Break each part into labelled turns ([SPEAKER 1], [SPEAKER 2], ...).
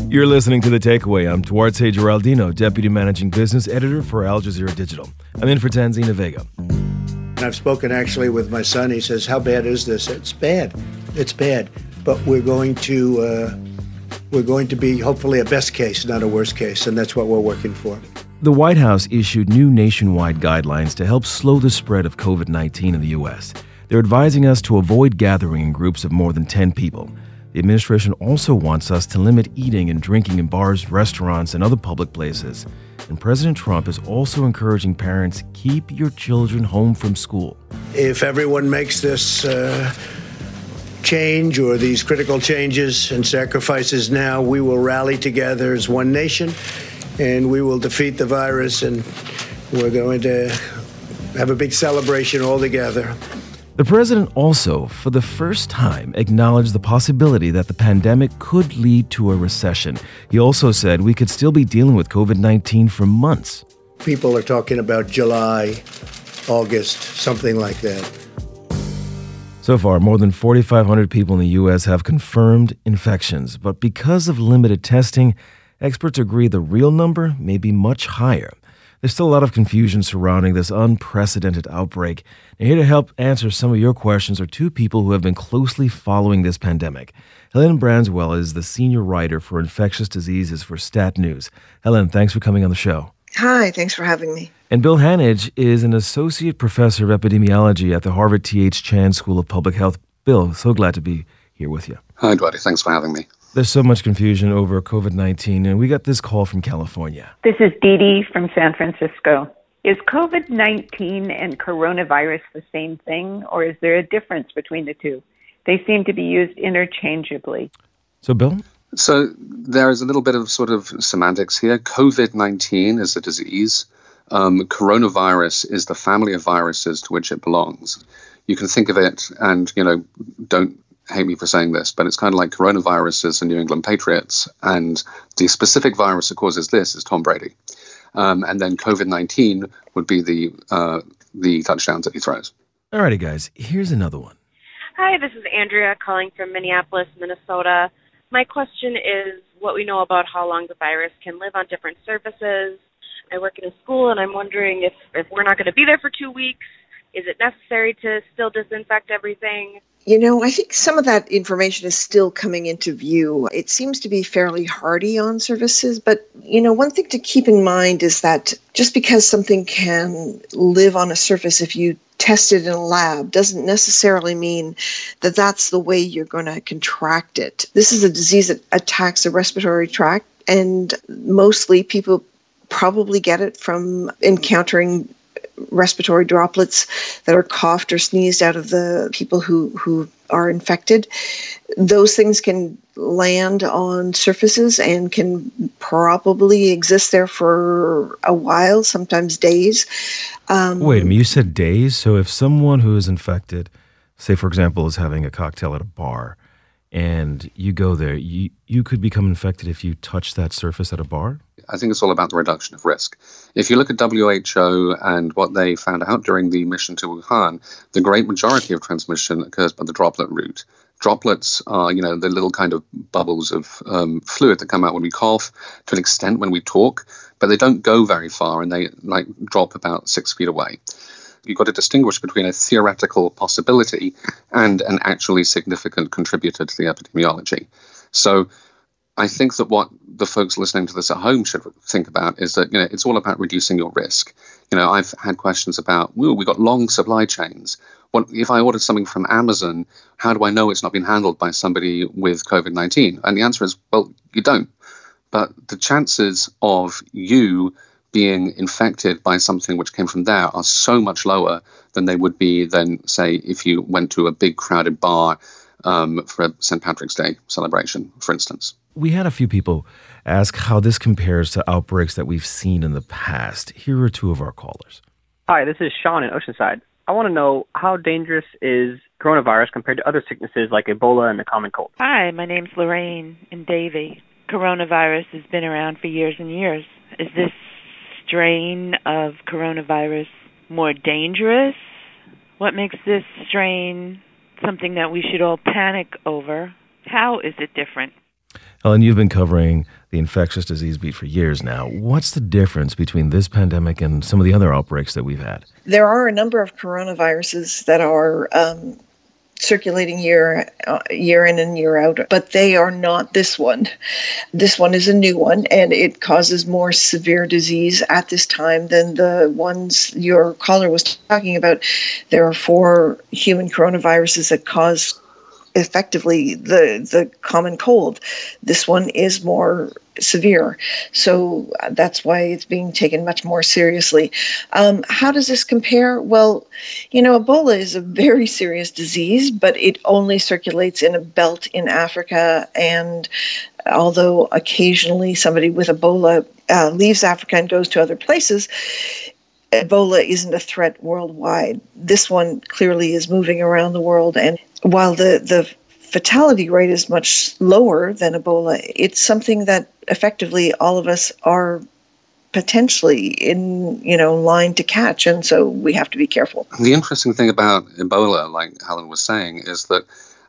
[SPEAKER 1] You're listening to The Takeaway. I'm Duarte Geraldino, Deputy Managing Business Editor for Al Jazeera Digital. I'm in for Tanzina Vega.
[SPEAKER 2] I've spoken actually with my son. He says, how bad is this? It's bad. It's bad. But we're going to be hopefully a best case, not a worst case. And that's what we're working for.
[SPEAKER 1] The White House issued new nationwide guidelines to help slow the spread of COVID-19 in the U.S. They're advising us to avoid gathering in groups of more than 10 people. The administration also wants us to limit eating and drinking in bars, restaurants, and other public places. And President Trump is also encouraging parents, keep your children home from school.
[SPEAKER 2] If everyone makes this change or these critical changes and sacrifices now, we will rally together as one nation and we will defeat the virus, and we're going to have a big celebration all together.
[SPEAKER 1] The president also, for the first time, acknowledged the possibility that the pandemic could lead to a recession. He also said we could still be dealing with COVID-19 for months.
[SPEAKER 2] People are talking about July, August, something like that.
[SPEAKER 1] So far, more than 4,500 people in the U.S. have confirmed infections. But because of limited testing, experts agree the real number may be much higher. There's still a lot of confusion surrounding this unprecedented outbreak. And here to help answer some of your questions are two people who have been closely following this pandemic. Helen Branswell is the senior writer for infectious diseases for Stat News. Helen, thanks for coming on the show.
[SPEAKER 3] Hi, thanks for having me.
[SPEAKER 1] And Bill Hanage is an associate professor of epidemiology at the Harvard T.H. Chan School of Public Health. Bill, so glad to be here with you.
[SPEAKER 4] Hi, Duarte. Thanks for having me.
[SPEAKER 1] There's so much confusion over COVID-19, and we got this call from California.
[SPEAKER 5] This is Dee Dee from San Francisco. Is COVID-19 and coronavirus the same thing, or is there a difference between the two? They seem to be used interchangeably.
[SPEAKER 1] So, Bill?
[SPEAKER 4] So there is a little bit of sort of semantics here. COVID-19 is a disease. Coronavirus is the family of viruses to which it belongs. You can think of it, and, don't hate me for saying this, but it's kind of like coronavirus is the New England Patriots, and the specific virus that causes this is Tom Brady. And then COVID-19 would be the touchdowns that he throws.
[SPEAKER 1] Alrighty, guys, here's another one.
[SPEAKER 6] Hi, this is Andrea calling from Minneapolis, Minnesota. My question is what we know about how long the virus can live on different surfaces. I work in a school, and I'm wondering if we're not going to be there for 2 weeks, is it necessary to still disinfect everything?
[SPEAKER 3] I think some of that information is still coming into view. It seems to be fairly hardy on surfaces, but, one thing to keep in mind is that just because something can live on a surface if you test it in a lab doesn't necessarily mean that that's the way you're going to contract it. This is a disease that attacks the respiratory tract, and mostly people probably get it from encountering respiratory droplets that are coughed or sneezed out of the people who are infected. Those things can land on surfaces and can probably exist there for a while, sometimes days.
[SPEAKER 1] Wait a minute, you said days? So if someone who is infected, say for example, is having a cocktail at a bar, and you go there, you could become infected if you touch that surface at a bar?
[SPEAKER 4] I think it's all about the reduction of risk. If you look at WHO and what they found out during the mission to Wuhan, the great majority of transmission occurs by the droplet route. Droplets are, the little kind of bubbles of fluid that come out when we cough, to an extent when we talk, but they don't go very far, and they drop about 6 feet away. You've got to distinguish between a theoretical possibility and an actually significant contributor to the epidemiology. So I think that what the folks listening to this at home should think about is that, it's all about reducing your risk. I've had questions about, we got long supply chains. What if I ordered something from Amazon? How do I know it's not been handled by somebody with COVID-19? And the answer is, well, you don't. But the chances of you being infected by something which came from there are so much lower than they would be than, say, if you went to a big crowded bar for a St. Patrick's Day celebration, for instance.
[SPEAKER 1] We had a few people ask how this compares to outbreaks that we've seen in the past. Here are two of our callers.
[SPEAKER 7] Hi, this is Sean in Oceanside. I want to know, how dangerous is coronavirus compared to other sicknesses like Ebola and the common cold?
[SPEAKER 8] Hi, my name's Lorraine in Davie. Coronavirus has been around for years and years. Is this strain of coronavirus more dangerous? What makes this strain something that we should all panic over? How is it different?
[SPEAKER 1] Helen, you've been covering the infectious disease beat for years now. What's the difference between this pandemic and some of the other outbreaks that we've had?
[SPEAKER 3] There are a number of coronaviruses that are circulating year in and year out, but they are not this one. This one is a new one, and it causes more severe disease at this time than the ones your caller was talking about. There are 4 human coronaviruses that cause effectively the common cold. This one is more severe, so that's why it's being taken much more seriously. How does this compare? Well, Ebola is a very serious disease, but it only circulates in a belt in Africa, and although occasionally somebody with Ebola leaves Africa and goes to other places, Ebola isn't a threat worldwide. This one clearly is moving around the world, and while the fatality rate is much lower than Ebola, it's something that effectively all of us are potentially in line to catch, and so we have to be careful.
[SPEAKER 4] The interesting thing about Ebola, like Helen was saying, is that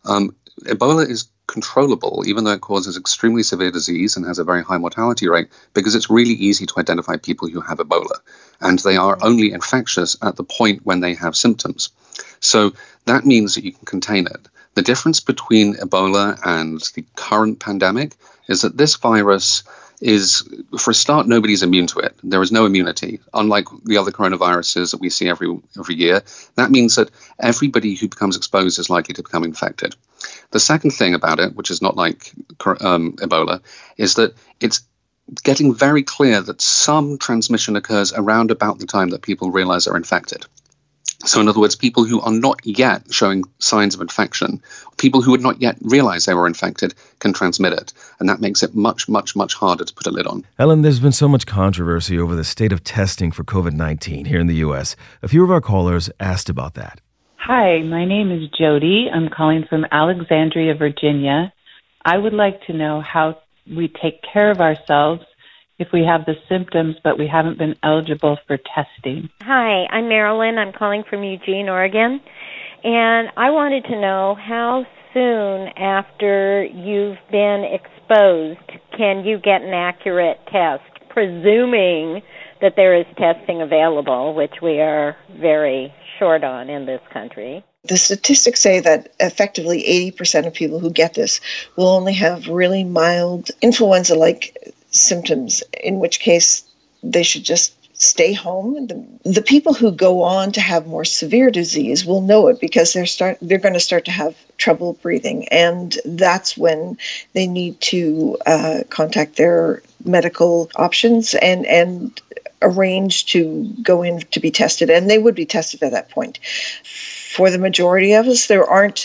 [SPEAKER 4] Ebola is controllable, even though it causes extremely severe disease and has a very high mortality rate, because it's really easy to identify people who have Ebola, and they are only infectious at the point when they have symptoms. So that means that you can contain it. The difference between Ebola and the current pandemic is that this virus is, for a start, nobody's immune to it. There is no immunity, unlike the other coronaviruses that we see every year. That means that everybody who becomes exposed is likely to become infected. The second thing about it, which is not like Ebola, is that it's getting very clear that some transmission occurs around about the time that people realize they're infected. So in other words, people who are not yet showing signs of infection, people who would not yet realize they were infected, can transmit it. And that makes it much, much, much harder to put a lid on.
[SPEAKER 1] Helen, there's been so much controversy over the state of testing for COVID-19 here in the U.S. A few of our callers asked about that.
[SPEAKER 9] Hi, my name is Jody. I'm calling from Alexandria, Virginia. I would like to know how we take care of ourselves if we have the symptoms, but we haven't been eligible for testing.
[SPEAKER 10] Hi, I'm Marilyn. I'm calling from Eugene, Oregon. And I wanted to know how soon after you've been exposed can you get an accurate test, presuming that there is testing available, which we are very short on in this country.
[SPEAKER 3] The statistics say that effectively 80% of people who get this will only have really mild influenza-like symptoms, in which case they should just stay home. The people who go on to have more severe disease will know it because they're going to start to have trouble breathing, and that's when they need to contact their medical options and arrange to go in to be tested, and they would be tested at that point. For the majority of us, there aren't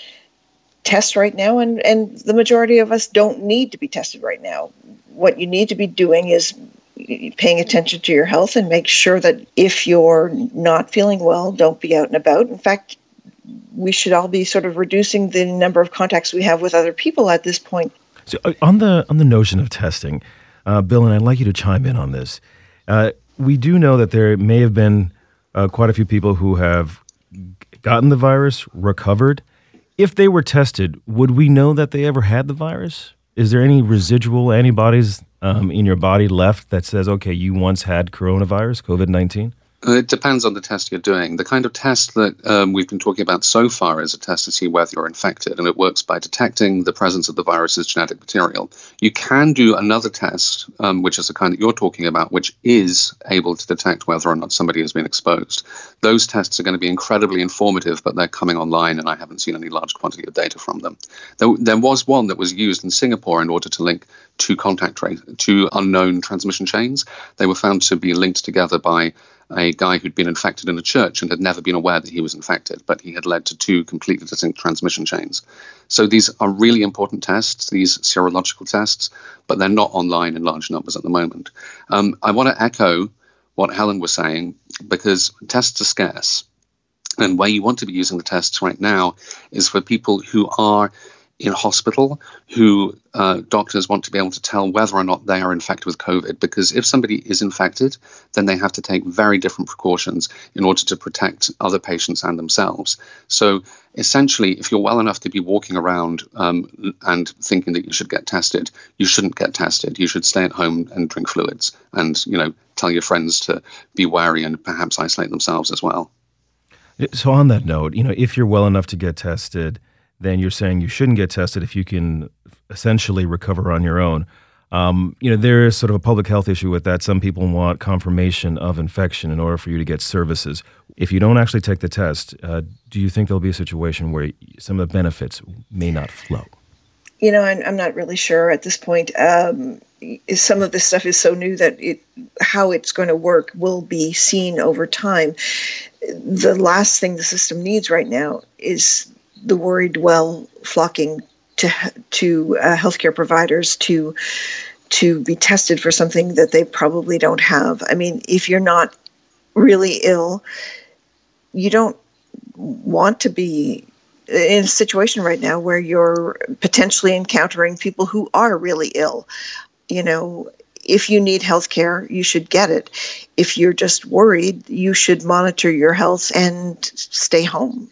[SPEAKER 3] tests right now, and the majority of us don't need to be tested right now. What you need to be doing is paying attention to your health and make sure that if you're not feeling well, don't be out and about. In fact, we should all be sort of reducing the number of contacts we have with other people at this point.
[SPEAKER 1] So on the notion of testing, Bill, and I'd like you to chime in on this. We do know that there may have been quite a few people who have gotten the virus, recovered. If they were tested, would we know that they ever had the virus? Is there any residual antibodies in your body left that says, okay, you once had coronavirus, COVID-19?
[SPEAKER 4] It depends on the test you're doing. The kind of test that we've been talking about so far is a test to see whether you're infected, and it works by detecting the presence of the virus's genetic material. You can do another test, which is the kind that you're talking about, which is able to detect whether or not somebody has been exposed. Those tests are going to be incredibly informative, but they're coming online, and I haven't seen any large quantity of data from them. There was one that was used in Singapore in order to link two unknown transmission chains. They were found to be linked together by a guy who'd been infected in a church and had never been aware that he was infected, but he had led to 2 completely distinct transmission chains. So these are really important tests, these serological tests, but they're not online in large numbers at the moment. I want to echo what Helen was saying, because tests are scarce. And where you want to be using the tests right now is for people who are in hospital who doctors want to be able to tell whether or not they are infected with COVID, because if somebody is infected, then they have to take very different precautions in order to protect other patients and themselves. So essentially, if you're well enough to be walking around and thinking that you should get tested, you shouldn't get tested. You should stay at home and drink fluids and, tell your friends to be wary and perhaps isolate themselves as well.
[SPEAKER 1] So on that note, if you're well enough to get tested, then you're saying you shouldn't get tested if you can essentially recover on your own. There is sort of a public health issue with that. Some people want confirmation of infection in order for you to get services. If you don't actually take the test, do you think there'll be a situation where some of the benefits may not flow?
[SPEAKER 3] I'm not really sure at this point. Some of this stuff is so new that how it's going to work will be seen over time. The last thing the system needs right now is the worried well flocking to healthcare providers to be tested for something that they probably don't have. I mean, if you're not really ill, you don't want to be in a situation right now where you're potentially encountering people who are really ill. If you need health care, you should get it. If you're just worried, you should monitor your health and stay home.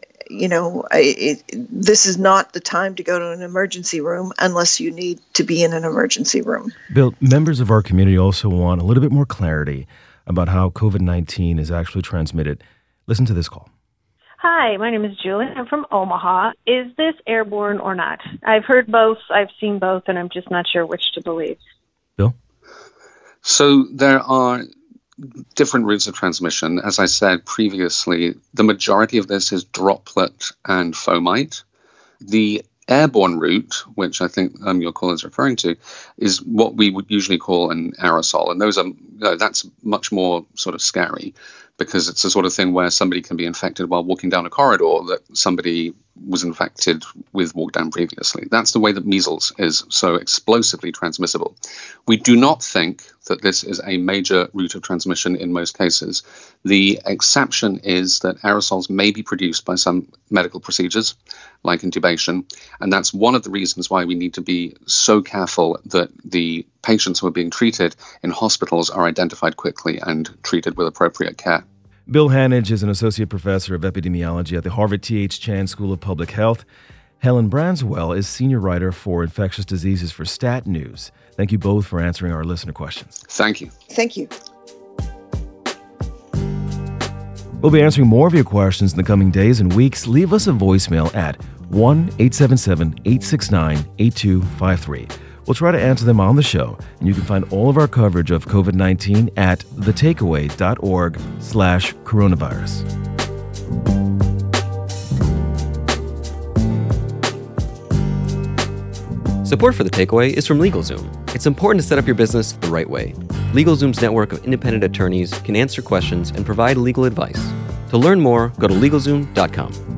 [SPEAKER 3] This is not the time to go to an emergency room unless you need to be in an emergency room.
[SPEAKER 1] Bill, members of our community also want a little bit more clarity about how COVID-19 is actually transmitted. Listen to this call.
[SPEAKER 11] Hi, my name is Julie. I'm from Omaha. Is this airborne or not? I've heard both, I've seen both, and I'm just not sure which to believe.
[SPEAKER 1] Bill?
[SPEAKER 4] So there are different routes of transmission. As I said previously, the majority of this is droplet and fomite. The airborne route, which I think your caller is referring to, is what we would usually call an aerosol. And that's much more sort of scary, because it's the sort of thing where somebody can be infected while walking down a corridor that somebody was infected with walked down previously. That's the way that measles is so explosively transmissible. We do not think that this is a major route of transmission in most cases. The exception is that aerosols may be produced by some medical procedures, like intubation, and that's one of the reasons why we need to be so careful that the patients who are being treated in hospitals are identified quickly and treated with appropriate care.
[SPEAKER 1] Bill Hanage is an associate professor of epidemiology at the Harvard T.H. Chan School of Public Health. Helen Branswell is senior writer for infectious diseases for Stat News. Thank you both for answering our listener questions.
[SPEAKER 4] Thank you.
[SPEAKER 3] Thank you.
[SPEAKER 1] We'll be answering more of your questions in the coming days and weeks. Leave us a voicemail at 1-877-869-8253. We'll try to answer them on the show, and you can find all of our coverage of COVID-19 at thetakeaway.org/coronavirus.
[SPEAKER 12] Support for The Takeaway is from LegalZoom. It's important to set up your business the right way. LegalZoom's network of independent attorneys can answer questions and provide legal advice. To learn more, go to LegalZoom.com.